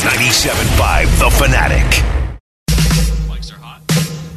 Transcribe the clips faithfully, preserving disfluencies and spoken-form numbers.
ninety-seven point five The Fanatic. Mics are hot.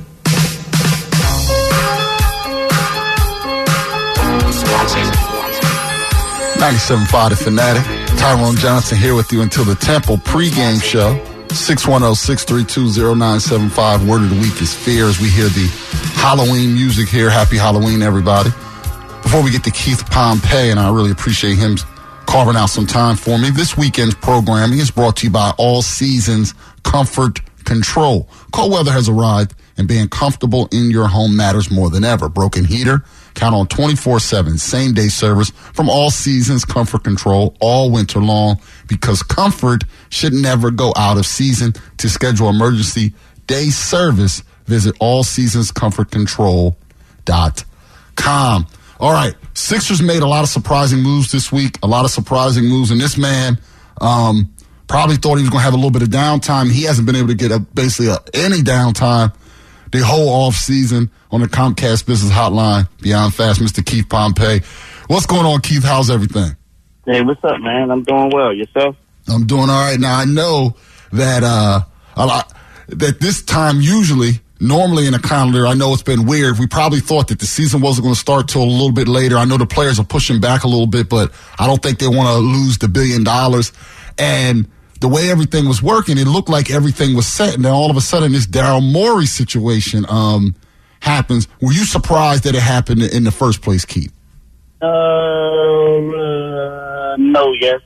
ninety-seven point five The Fanatic. Tyrone Johnson here with you until the Temple pregame show. six one zero, six three two, zero nine seven five. Word of the week is fear as we hear the Halloween music here. Happy Halloween, everybody. Before we get to Keith Pompey, and I really appreciate him carving out some time for me, this weekend's programming is brought to you by All Seasons Comfort Control. Cold weather has arrived, and being comfortable in your home matters more than ever. Broken heater? Count on twenty-four seven same-day service from All Seasons Comfort Control all winter long, because comfort should never go out of season. To schedule emergency day service, visit all seasons comfort control dot com. All right, Sixers made a lot of surprising moves this week, a lot of surprising moves, and this man um, probably thought he was going to have a little bit of downtime. He hasn't been able to get a, basically a, any downtime the whole off season on the Comcast Business Hotline. Beyond Fast, Mister Keith Pompey. What's going on, Keith? How's everything? Hey, what's up, man? I'm doing well. Yourself? I'm doing all right. Now, I know that uh, a lot, that this time usually, normally in a calendar, I know it's been weird. We probably thought that the season wasn't going to start till a little bit later. I know the players are pushing back a little bit, but I don't think they want to lose the billion dollars. And the way everything was working, it looked like everything was set, and then all of a sudden this Daryl Morey situation um, happens. Were you surprised that it happened in the first place, Keith? Uh, uh no, yes.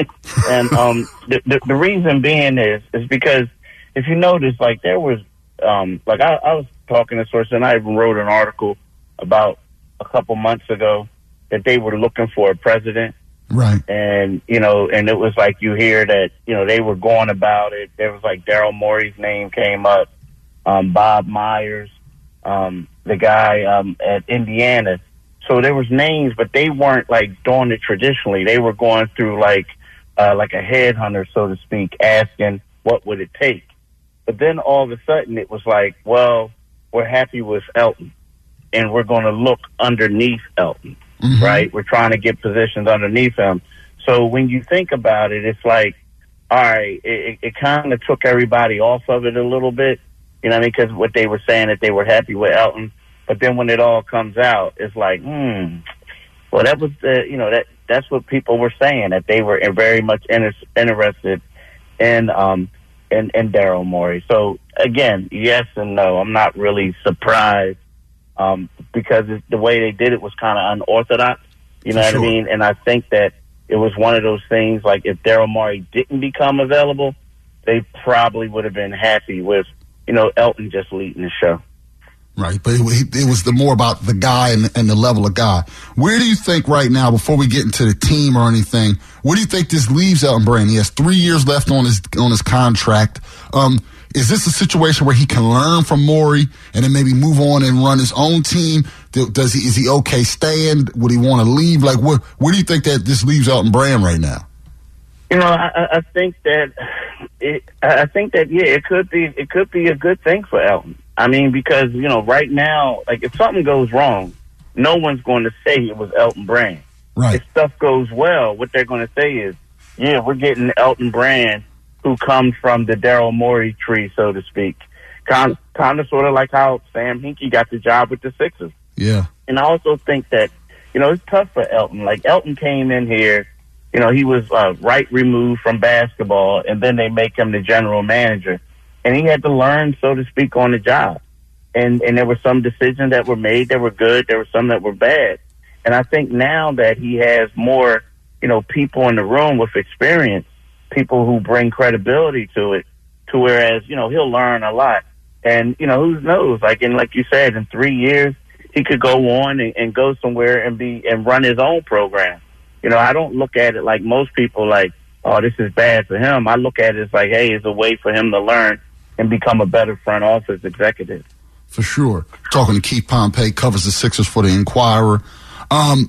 and um, the, the the reason being is is because if you notice, like there was um, like I, I was talking to sources, and I even wrote an article about a couple months ago that they were looking for a president. Right. And, you know, and it was like you hear that, you know, they were going about it. There was like Daryl Morey's name came up, um, Bob Myers, um, the guy um, at Indiana. So there was names, but they weren't like doing it traditionally. They were going through like uh, like a headhunter, so to speak, asking what would it take. But then all of a sudden it was like, well, we're happy with Elton, and we're going to look underneath Elton. Mm-hmm. Right? We're trying to get positions underneath him. So when you think about it, it's like, all right, it, it kind of took everybody off of it a little bit, you know what I mean? Because what they were saying that they were happy with Elton, but then when it all comes out, it's like, hmm, well, that was the, you know, that that's what people were saying, that they were very much inter- interested in um in, in Daryl Morey. So again, yes and no. I'm not really surprised. Um, because it's, the way they did it was kind of unorthodox, you know what I mean? And I think that it was one of those things, like if Daryl Morey didn't become available, they probably would have been happy with, you know, Elton just leading the show. Right, but it, it was the more about the guy and, and the level of guy. Where do you think right now, before we get into the team or anything, where do you think this leaves Elton Brand? He has three years left on his on his contract. Um, Is this a situation where he can learn from Morey and then maybe move on and run his own team? Does he, is he okay staying? Would he want to leave? Like, where, where do you think that this leaves Elton Brand right now? You know, I, I think that it, I think that yeah, it could be it could be a good thing for Elton. I mean, because you know, right now, like if something goes wrong, no one's going to say it was Elton Brand. Right. If stuff goes well, what they're going to say is, yeah, we're getting Elton Brand, who comes from the Daryl Morey tree, so to speak. Kind, kind of sort of like how Sam Hinkie got the job with the Sixers. Yeah. And I also think that, you know, it's tough for Elton. Like, Elton came in here, you know, he was uh, right removed from basketball, and then they make him the general manager. And he had to learn, so to speak, on the job. And, and there were some decisions that were made that were good. There were some that were bad. And I think now that he has more, you know, people in the room with experience, people who bring credibility to it, to whereas, you know, he'll learn a lot. And, you know, who knows? Like, in, like you said, in three years, he could go on and, and go somewhere and be and run his own program. You know, I don't look at it like most people, like, oh, this is bad for him. I look at it as like, hey, it's a way for him to learn and become a better front office executive. For sure. Talking to Keith Pompey, covers the Sixers for the Inquirer. Um,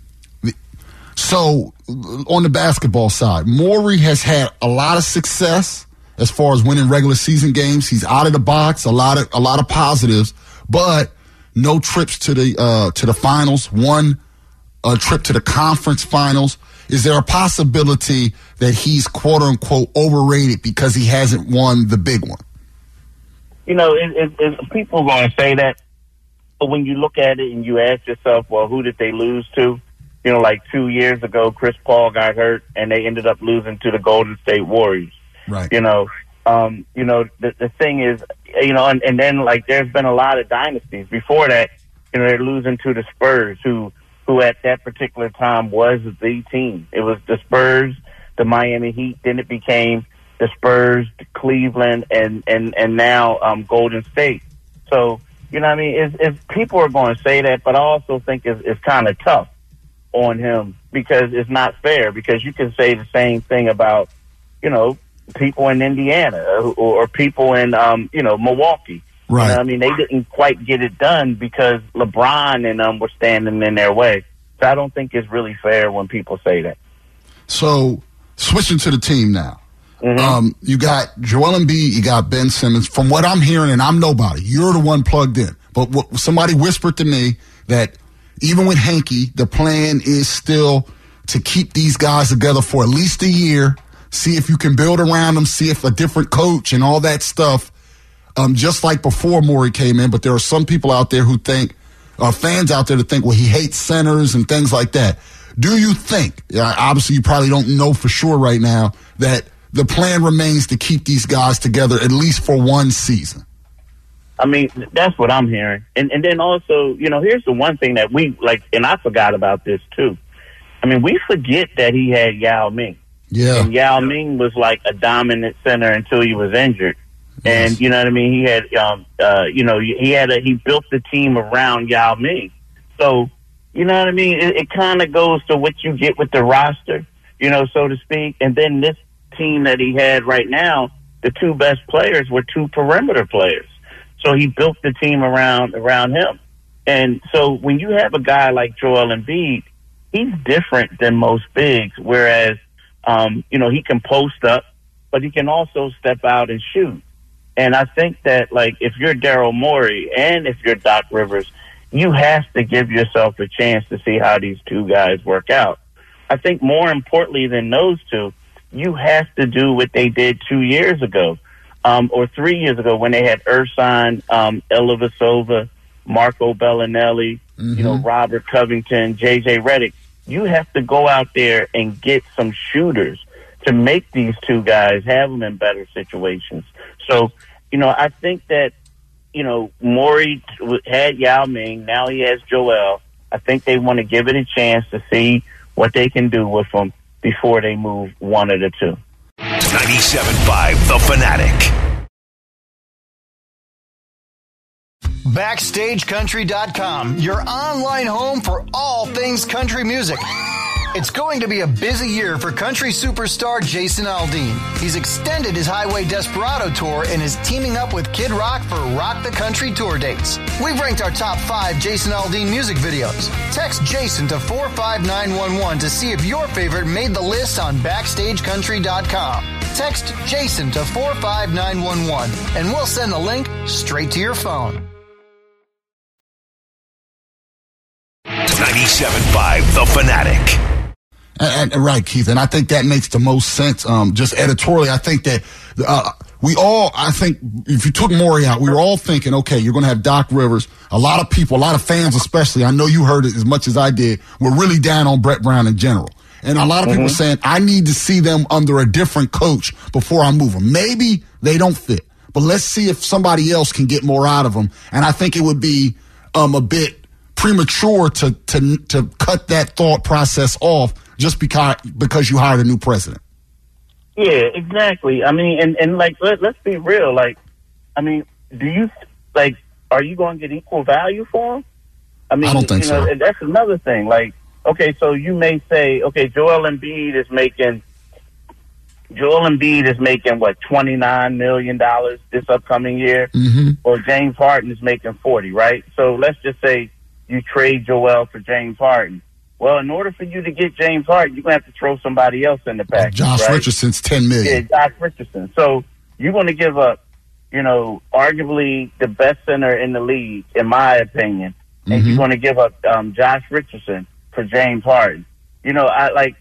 So, on the basketball side, Morey has had a lot of success as far as winning regular season games. He's out of the box, a lot of a lot of positives, but no trips to the uh, to the finals. One uh, trip to the conference finals. is there a possibility that he's quote unquote overrated because he hasn't won the big one? You know, it, it, it, people are going to say that, but when you look at it and you ask yourself, well, who did they lose to? You know, like two years ago, Chris Paul got hurt, and they ended up losing to the Golden State Warriors. Right. You know, um, you know, the, the thing is, you know, and, and then like there's been a lot of dynasties before that. You know, they're losing to the Spurs, who who at that particular time was the team. It was the Spurs, the Miami Heat. Then it became the Spurs, Cleveland, and and and now um, Golden State. So you know, what I mean, if, if people are going to say that, but I also think it's, it's kind of tough on him because it's not fair. Because you can say the same thing about, you know, people in Indiana or, or people in, um, you know, Milwaukee. Right. You know, I mean, they didn't quite get it done because LeBron and them were standing in their way. So I don't think it's really fair when people say that. So switching to the team now. Mm-hmm. Um, you got Joel Embiid, you got Ben Simmons. From what I'm hearing, and I'm nobody, you're the one plugged in. But what, somebody whispered to me that even with Hanky, the plan is still to keep these guys together for at least a year, see if you can build around them, see if a different coach and all that stuff, um, just like before Morey came in. But there are some people out there who think, uh, fans out there that think, well, he hates centers and things like that. Do you think, uh, obviously you probably don't know for sure right now, that the plan remains to keep these guys together at least for one season? I mean, that's what I'm hearing. And and then also, you know, here's the one thing that we, like, and I forgot about this too. I mean, we forget that he had Yao Ming. Yeah. And Yao Ming was like a dominant center until he was injured. Yes. And, you know what I mean? He had, um, uh, you know, he had a, he built the team around Yao Ming. So, you know what I mean? It, it kind of goes to what you get with the roster, you know, so to speak. And then this team that he had right now, the two best players were two perimeter players. So he built the team around around him. And so when you have a guy like Joel Embiid, he's different than most bigs, whereas, um, you know, he can post up, but he can also step out and shoot. And I think that, like, if you're Daryl Morey and if you're Doc Rivers, you have to give yourself a chance to see how these two guys work out. I think more importantly than those two, you have to do what they did two years ago. Um, or three years ago when they had Ersan, um, Ilyasova, Marco Bellinelli, mm-hmm. you know, Robert Covington, J J Redick. You have to go out there and get some shooters to make these two guys have them in better situations. So, you know, I think that, you know, Morey had Yao Ming. Now he has Joel. I think they want to give it a chance to see what they can do with them before they move one of the two. ninety-seven point five The Fanatic. Backstage Country dot com, your online home for all things country music. It's going to be a busy year for country superstar Jason Aldean. He's extended his Highway Desperado tour and is teaming up with Kid Rock for Rock the Country tour dates. We've ranked our top five Jason Aldean music videos. Text Jason to four five nine one one to see if your favorite made the list on Backstage Country dot com. Text Jason to four five nine one one and we'll send the link straight to your phone. ninety-seven point five The Fanatic. And, and, right, Keith, and I think that makes the most sense. Um, just editorially, I think that uh, we all, I think, if you took Morey out, we were all thinking, okay, you're going to have Doc Rivers. A lot of people, a lot of fans especially, I know you heard it as much as I did, were really down on Brett Brown in general. And a lot of mm-hmm. people saying, I need to see them under a different coach before I move them. Maybe they don't fit, but let's see if somebody else can get more out of them. And I think it would be um, a bit premature to, to, to cut that thought process off just because because you hired a new president. Yeah, exactly. I mean, and, and like, let, let's be real. Like, I mean, do you, like, are you going to get equal value for him? I mean, I don't think you know, so. That's another thing. Like, okay, so you may say, okay, Joel Embiid is making, Joel Embiid is making, what, twenty-nine million dollars this upcoming year? Mm-hmm. Or James Harden is making forty, right? So let's just say you trade Joel for James Harden. Well, in order for you to get James Harden, you're going to have to throw somebody else in the pack. Josh right? Richardson's ten million dollars. Yeah, Josh Richardson. So you're going to give up, you know, arguably the best center in the league, in my opinion, and mm-hmm. you're going to give up um, Josh Richardson for James Harden. You know, I like,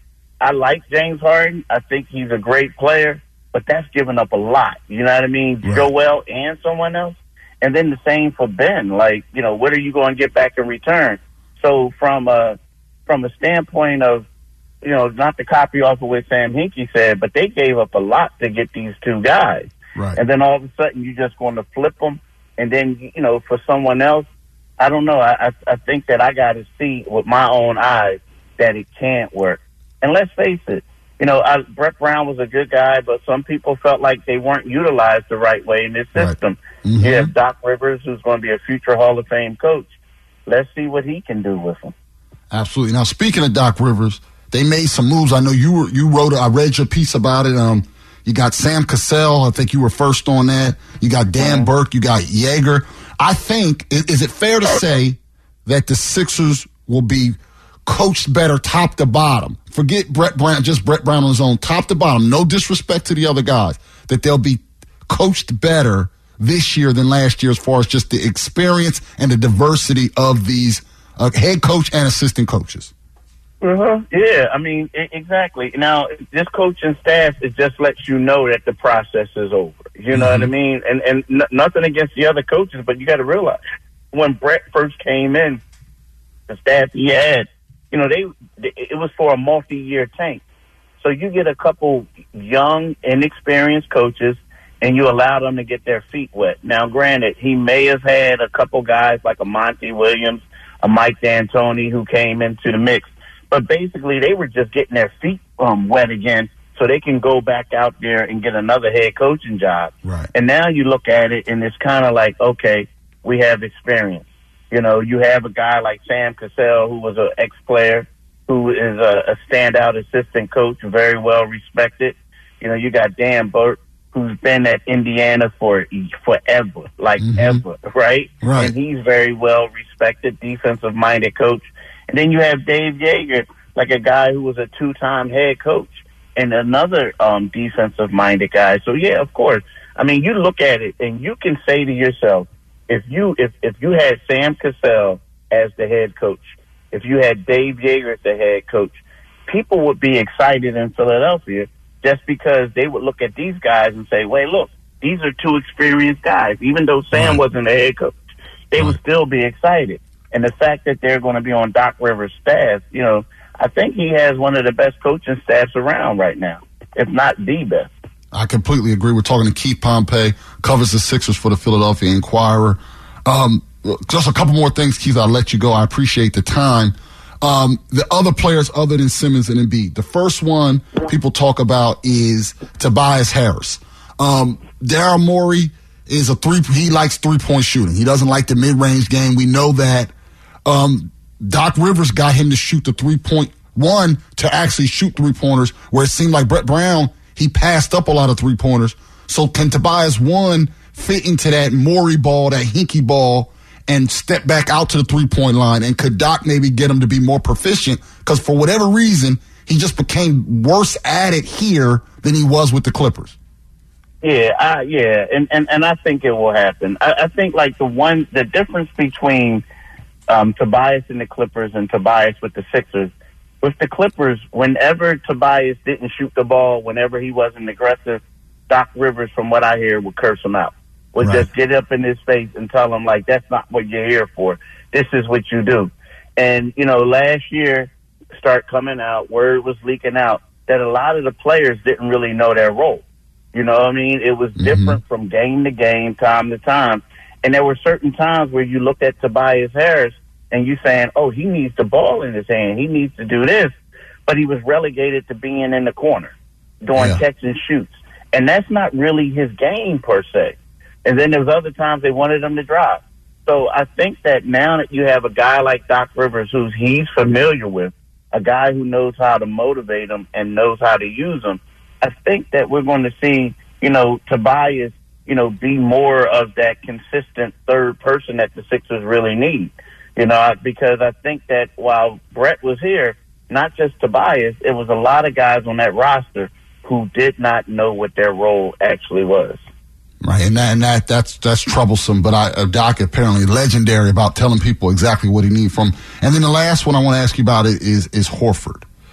I like James Harden. I think he's a great player, but that's giving up a lot. You know what I mean? Right. Joel and someone else. And then the same for Ben. Like, you know, what are you going to get back in return? So from a, from a standpoint of, you know, not to copy off of what Sam Hinkie said, but they gave up a lot to get these two guys. Right. And then all of a sudden you're just going to flip them. And then, you know, for someone else, I don't know. I, I, I think that I got to see with my own eyes that it can't work. And let's face it, you know, I, Brett Brown was a good guy, but some people felt like they weren't utilized the right way in this system. Right. Mm-hmm. You have Doc Rivers, who's going to be a future Hall of Fame coach. Let's see what he can do with them. Absolutely. Now, speaking of Doc Rivers, they made some moves. I know you were you wrote it. I read your piece about it. Um, you got Sam Cassell. I think you were first on that. You got Dan mm-hmm. Burke. You got Yeager. I think is, is it fair to say that the Sixers will be coached better top to bottom? Forget Brett Brown, just Brett Brown on his own, top to bottom. No disrespect to the other guys. That they'll be coached better this year than last year as far as just the experience and the diversity of these uh, head coach and assistant coaches. Uh-huh. Yeah, I mean, I- exactly. Now, this coaching staff, it just lets you know that the process is over. You know mm-hmm. what I mean? And and n- nothing against the other coaches, but you got to realize when Brett first came in, the staff he had, you know, they it was for a multi-year tank. So you get a couple young, inexperienced coaches, and you allow them to get their feet wet. Now, granted, he may have had a couple guys like a Monty Williams, a Mike D'Antoni who came into the mix. But basically, they were just getting their feet um, wet again so they can go back out there and get another head coaching job. Right. And now you look at it, and it's kind of like, okay, we have experience. You know, you have a guy like Sam Cassell, who was an ex-player, who is a, a standout assistant coach, very well respected. You know, you got Dan Burke, who's been at Indiana for forever, like mm-hmm. ever, right? Right. And he's very well respected, defensive-minded coach. And then you have Dave Yeager, like a guy who was a two-time head coach and another um, defensive-minded guy. So, yeah, of course. I mean, you look at it, and you can say to yourself, if you if, if you had Sam Cassell as the head coach, if you had Dave Yeager as the head coach, people would be excited in Philadelphia just because they would look at these guys and say, wait, look, these are two experienced guys. Even though Sam right. wasn't the head coach, they right. would still be excited. And the fact that they're going to be on Doc Rivers' staff, you know, I think he has one of the best coaching staffs around right now, if not the best. I completely agree. We're talking to Keith Pompey, covers the Sixers for the Philadelphia Inquirer. Um, just a couple more things, Keith. I'll let you go. I appreciate the time. Um, the other players other than Simmons and Embiid. The first one people talk about is Tobias Harris. Um, Daryl Morey is a three. He likes three-point shooting. He doesn't like the mid-range game. We know that. Um, Doc Rivers got him to shoot the three-point one to actually shoot three-pointers, where it seemed like Brett Brown, he passed up a lot of three-pointers. So can Tobias, one, fit into that Morey ball, that Hinkie ball, and step back out to the three-point line? And could Doc maybe get him to be more proficient? Because for whatever reason, he just became worse at it here than he was with the Clippers. Yeah, I, yeah, and, and, and I think it will happen. I, I think, like, the one, the difference between um, Tobias and the Clippers and Tobias with the Sixers, with the Clippers, whenever Tobias didn't shoot the ball, whenever he wasn't aggressive, Doc Rivers, from what I hear, would curse him out. Would right. just get up in his face and tell him, like, that's not what you're here for. This is what you do. And, you know, last year, start coming out, word was leaking out that a lot of the players didn't really know their role. You know what I mean? It was mm-hmm. different from game to game, time to time. And there were certain times where you looked at Tobias Harris and you saying, oh, he needs the ball in his hand. He needs to do this. But he was relegated to being in the corner, doing yeah. catch and shoots. And that's not really his game per se. And then there's other times they wanted him to drive. So I think that now that you have a guy like Doc Rivers, who's he's familiar with, a guy who knows how to motivate him and knows how to use him, I think that we're going to see, you know, Tobias, you know, be more of that consistent third person that the Sixers really need. You know, because I think that while Brett was here, not just Tobias, it was a lot of guys on that roster who did not know what their role actually was. Right, and that, and that that's that's troublesome. But I, uh, Doc apparently legendary about telling people exactly what he needs from. And then the last one I want to ask you about is is Horford.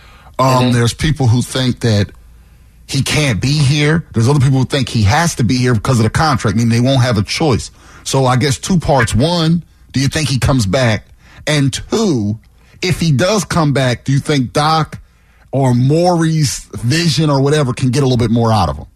Um, Mm-hmm. There's people who think that he can't be here. There's other people who think he has to be here because of the contract, meaning they won't have a choice. So I guess two parts. One, do you think he comes back? And two, if he does come back, do you think Doc or Maury's vision or whatever can get a little bit more out of him?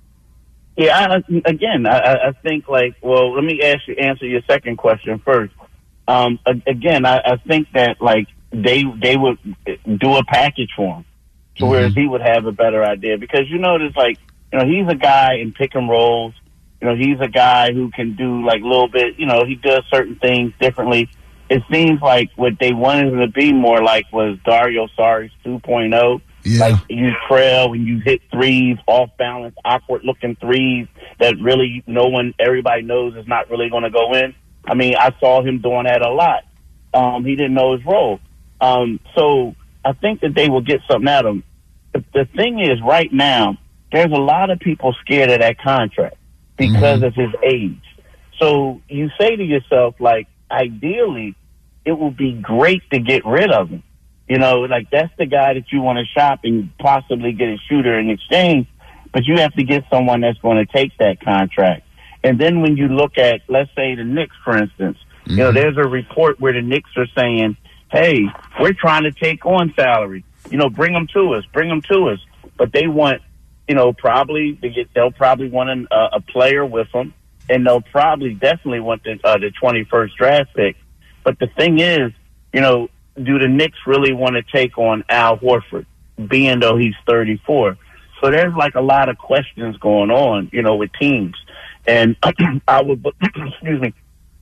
Yeah, I, again, I, I think like, well, let me ask you, answer your second question first. Um, again, I, I think that like they they would do a package for him, to mm-hmm. whereas he would have a better idea, because you know, there's like, you know, he's a guy in pick and rolls. You know, he's a guy who can do like a little bit. You know, he does certain things differently. It seems like what they wanted him to be more like was Dario Saric two point oh. Yeah. Like you trail when you hit threes, off balance, awkward looking threes that really no one, everybody knows is not really going to go in. I mean, I saw him doing that a lot. Um, he didn't know his role. Um, so I think that they will get something out of him. The, the thing is, right now, there's a lot of people scared of that contract because mm-hmm. of his age. So you say to yourself, like, ideally, it would be great to get rid of him. You know, like that's the guy that you want to shop and possibly get a shooter in exchange, but you have to get someone that's going to take that contract. And then when you look at, let's say, the Knicks, for instance, mm-hmm. you know, there's a report where the Knicks are saying, hey, we're trying to take on salary. You know, bring them to us, bring them to us. But they want, you know, probably, they get, they'll probably want an, uh, a player with them, and they'll probably definitely want the, uh, the twenty-first draft pick. But the thing is, you know, do the Knicks really want to take on Al Horford, being though he's thirty-four? So there's like a lot of questions going on, you know, with teams. And I would, excuse me,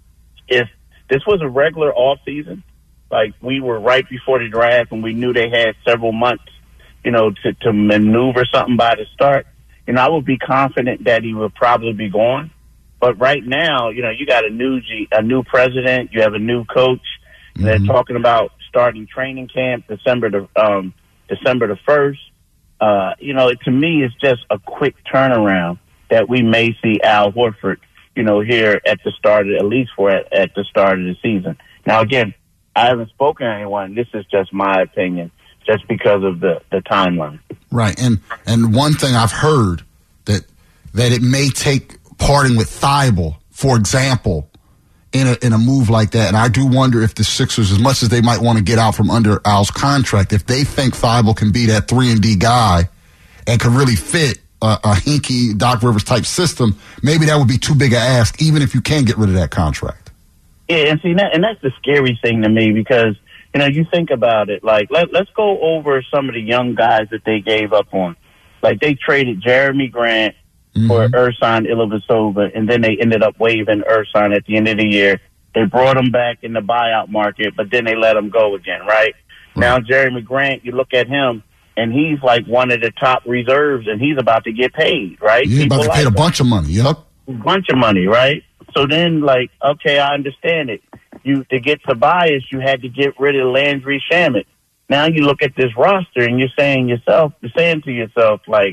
if this was a regular off season, like we were right before the draft and we knew they had several months, you know, to, to maneuver something by the start, you know, I would be confident that he would probably be gone. But right now, you know, you got a new G, a new president, you have a new coach. Mm-hmm. They're talking about starting training camp December the um, December the first. Uh, you know, it, to me, it's just a quick turnaround that we may see Al Horford, you know, here at the start, of, at least for at, at the start of the season. Now, again, I haven't spoken to anyone. This is just my opinion, just because of the, the timeline. Right, and and one thing I've heard that that it may take parting with Thibault, for example, in a in a move like that. And I do wonder if the Sixers, as much as they might want to get out from under Al's contract, if they think Thibault can be that three and D guy and can really fit a, a hinky Doc Rivers type system, maybe that would be too big a ask, even if you can get rid of that contract. Yeah, and see, that, and that's the scary thing to me, because, you know, you think about it, like, let, let's go over some of the young guys that they gave up on. Like, they traded Jeremy Grant mm-hmm. for Ersan Ilyasova, and then they ended up waiving Ersan at the end of the year. They brought him back in the buyout market, but then they let him go again, right? Mm-hmm. Now, Jeremy Grant, you look at him, and he's like one of the top reserves, and he's about to get paid, right? He's about to get paid a bunch of money, yep. A bunch of money, right? So then, like, okay, I understand it. You to get Tobias, you had to get rid of Landry Shamet. Now you look at this roster, and you're saying yourself, you're saying to yourself, like,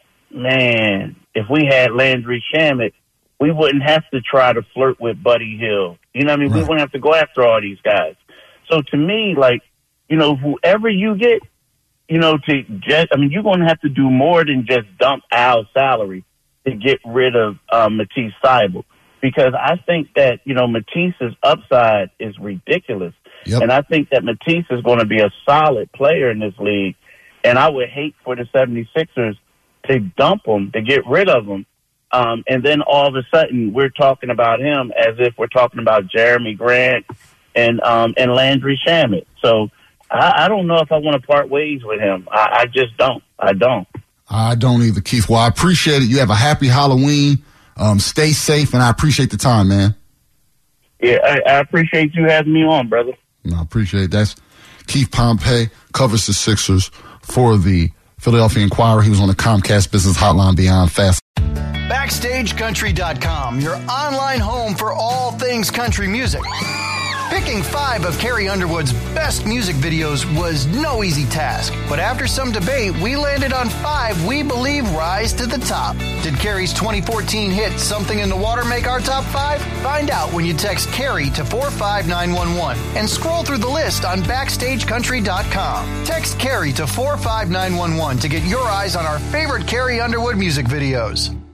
man, if we had Landry Shamet, we wouldn't have to try to flirt with Buddy Hield. You know what I mean? Right. We wouldn't have to go after all these guys. So to me, like, you know, whoever you get, you know, to just, I mean, you're going to have to do more than just dump Al's salary to get rid of uh, Matisse Thybulle. Because I think that, you know, Matisse's upside is ridiculous. Yep. And I think that Matisse is going to be a solid player in this league. And I would hate for the seventy-sixers to dump him, to get rid of him. Um, and then all of a sudden we're talking about him as if we're talking about Jeremy Grant and um, and Landry Shamet. So I, I don't know if I want to part ways with him. I, I just don't. I don't. I don't either, Keith. Well, I appreciate it. You have a happy Halloween. Um, stay safe, and I appreciate the time, man. Yeah, I, I appreciate you having me on, brother. No, I appreciate it. That's Keith Pompey, covers the Sixers for the Philadelphia Inquirer. He was on the Comcast Business Hotline Beyond Fast. Backstage Country dot com, your online home for all things country music. Picking five of Carrie Underwood's best music videos was no easy task, but after some debate, we landed on five we believe rise to the top. Did Carrie's twenty fourteen hit Something in the Water make our top five? Find out when you text Carrie to four five nine one one and scroll through the list on backstage country dot com. Text Carrie to four five nine one one to get your eyes on our favorite Carrie Underwood music videos.